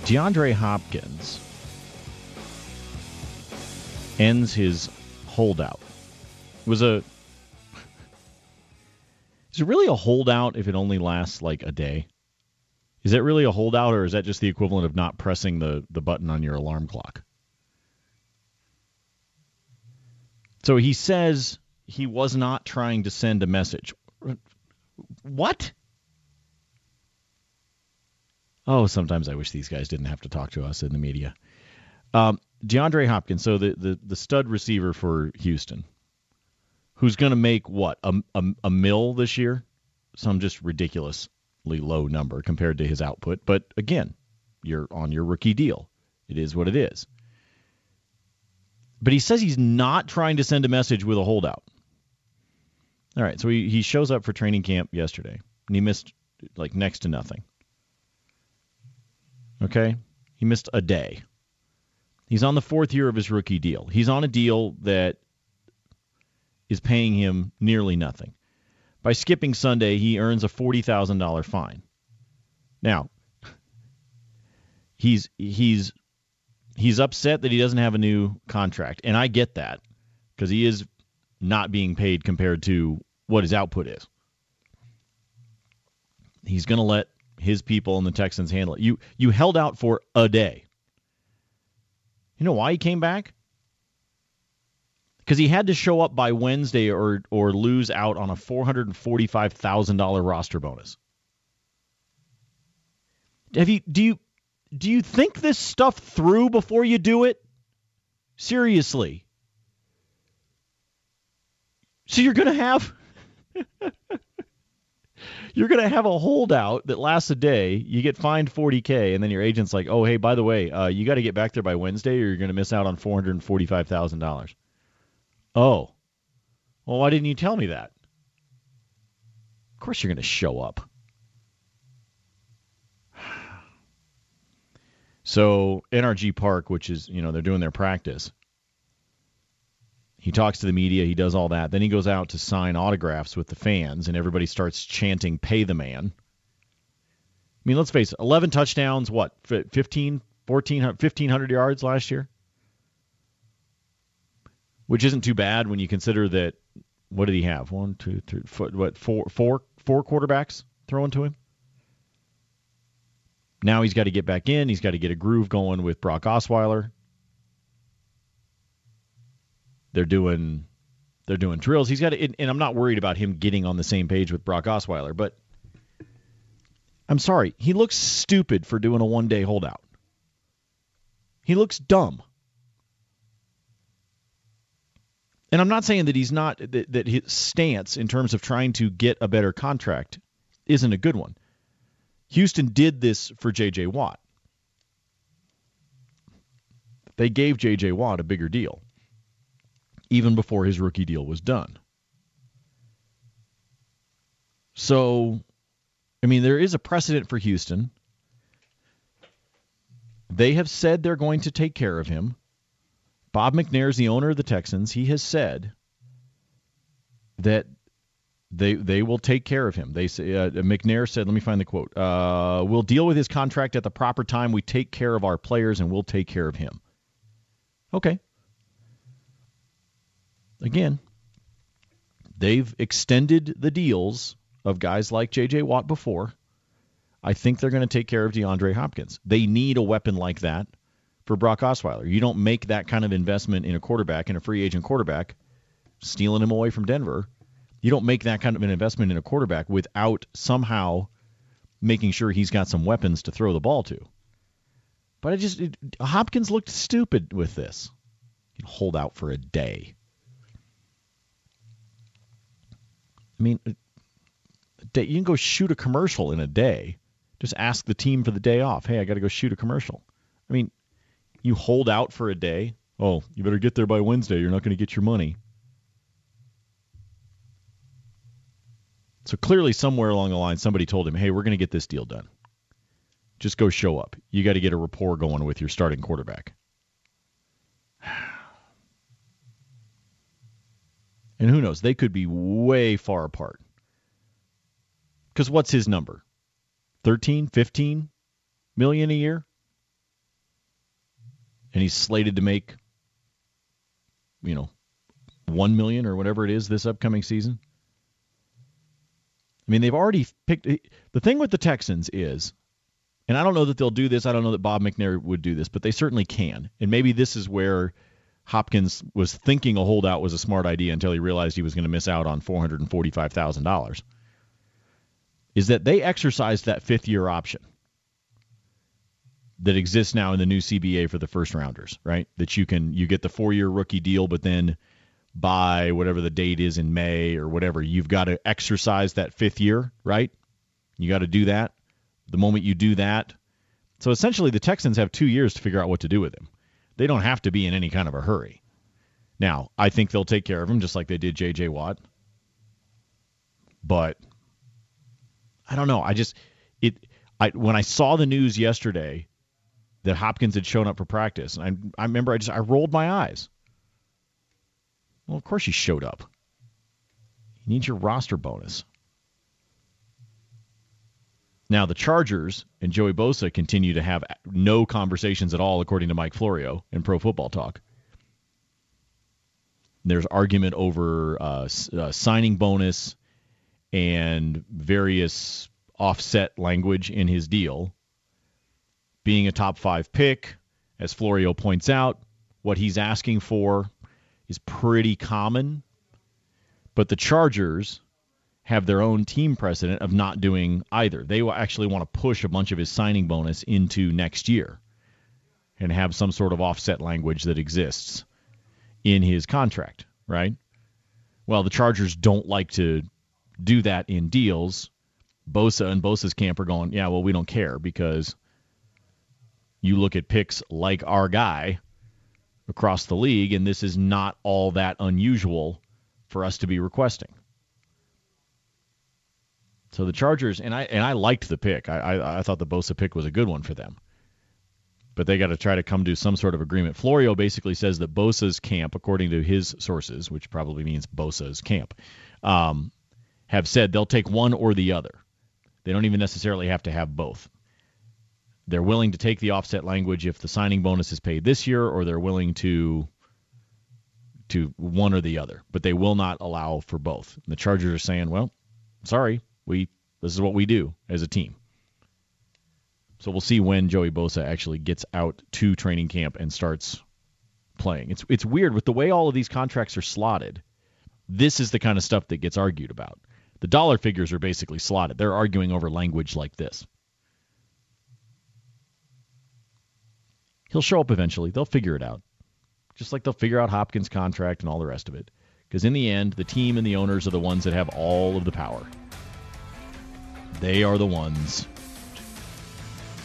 DeAndre Hopkins ends his holdout. Is it really a holdout if it only lasts like a day? Is that really a holdout, or is that just the equivalent of not pressing the button on your alarm clock? So he says he was not trying to send a message. What? Oh, sometimes I wish these guys didn't have to talk to us in the media. DeAndre Hopkins, so the stud receiver for Houston, who's going to make what, a mil this year? Some just ridiculously low number compared to his output. But again, you're on your rookie deal. It is what it is. But he says he's not trying to send a message with a holdout. All right, so he shows up for training camp yesterday, and he missed like next to nothing. Okay? He missed a day. He's on the fourth year of his rookie deal. He's on a deal that is paying him nearly nothing. By skipping Sunday, he earns a $40,000 fine. Now, he's upset that he doesn't have a new contract, and I get that because he is not being paid compared to what his output is. He's going to let his people and the Texans handle it. You held out for a day. You know why he came back? Because he had to show up by Wednesday or lose out on a $445,000 roster bonus. Do you think this stuff through before you do it? Seriously. So you're going to have a holdout that lasts a day, you get fined $40K, and then your agent's like, oh, hey, by the way, you got to get back there by Wednesday or you're going to miss out on $445,000. Oh. Well, why didn't you tell me that? Of course you're going to show up. So NRG Park, which is, they're doing their practice. He talks to the media. He does all that. Then he goes out to sign autographs with the fans, and everybody starts chanting, pay the man. I mean, let's face it, 11 touchdowns, what, 1,500 yards last year? Which isn't too bad when you consider that, what did he have? 1, 2, 3, four quarterbacks throwing to him? Now he's got to get back in. He's got to get a groove going with Brock Osweiler. They're doing drills. He's got to, and I'm not worried about him getting on the same page with Brock Osweiler, but I'm sorry, he looks stupid for doing a one-day holdout. He looks dumb. And I'm not saying that he's not that his stance in terms of trying to get a better contract isn't a good one. Houston did this for J.J. Watt. They gave J.J. Watt a bigger deal, even before his rookie deal was done. So, I mean, there is a precedent for Houston. They have said they're going to take care of him. Bob McNair is the owner of the Texans. He has said that they will take care of him. They say, McNair said, let me find the quote, we'll deal with his contract at the proper time. We take care of our players, and we'll take care of him. Okay. Again, they've extended the deals of guys like J.J. Watt before. I think they're going to take care of DeAndre Hopkins. They need a weapon like that for Brock Osweiler. You don't make that kind of investment in a quarterback, in a free agent quarterback, stealing him away from Denver. You don't make that kind of an investment in a quarterback without somehow making sure he's got some weapons to throw the ball to. But Hopkins looked stupid with this. You can hold out for a day. I mean, you can go shoot a commercial in a day. Just ask the team for the day off. Hey, I got to go shoot a commercial. I mean, you hold out for a day. Oh, you better get there by Wednesday. You're not going to get your money. So clearly somewhere along the line, somebody told him, hey, we're going to get this deal done. Just go show up. You got to get a rapport going with your starting quarterback. And who knows? They could be way far apart. Because what's his number? 13, 15 million a year? and he's slated to make, $1 million or whatever it is this upcoming season. I mean, they've already picked. The thing with the Texans is, and I don't know that they'll do this. I don't know that Bob McNair would do this, but they certainly can. And maybe this is where Hopkins was thinking a holdout was a smart idea until he realized he was going to miss out on $445,000. Is that they exercised that fifth-year option that exists now in the new CBA for the first rounders, right? That you get the 4-year rookie deal, but then by whatever the date is in May or whatever, you've got to exercise that fifth year, right? You got to do that. The moment you do that, so essentially the Texans have 2 years to figure out what to do with him. They don't have to be in any kind of a hurry. Now, I think they'll take care of him just like they did J.J. Watt. But I don't know. When I saw the news yesterday that Hopkins had shown up for practice, and I remember I rolled my eyes. Well, of course he showed up. You need your roster bonus. Now, the Chargers and Joey Bosa continue to have no conversations at all, according to Mike Florio in Pro Football Talk. There's argument over signing bonus and various offset language in his deal. Being a top 5 pick, as Florio points out, what he's asking for is pretty common. But the Chargers have their own team precedent of not doing either. They will actually want to push a bunch of his signing bonus into next year and have some sort of offset language that exists in his contract, right? Well, the Chargers don't like to do that in deals. Bosa and Bosa's camp are going, yeah, well, we don't care because you look at picks like our guy across the league, and this is not all that unusual for us to be requesting. So the Chargers, and I liked the pick. I thought the Bosa pick was a good one for them. But they got to try to come to some sort of agreement. Florio basically says that Bosa's camp, according to his sources, which probably means Bosa's camp, have said they'll take one or the other. They don't even necessarily have to have both. They're willing to take the offset language if the signing bonus is paid this year, or they're willing to one or the other. But they will not allow for both. And the Chargers are saying, well, sorry, this is what we do as a team. So we'll see when Joey Bosa actually gets out to training camp and starts playing. It's weird with the way all of these contracts are slotted. This is the kind of stuff that gets argued about. The dollar figures are basically slotted. They're arguing over language like this. He'll show up eventually. They'll figure it out. Just like they'll figure out Hopkins' contract and all the rest of it. Because in the end, the team and the owners are the ones that have all of the power. They are the ones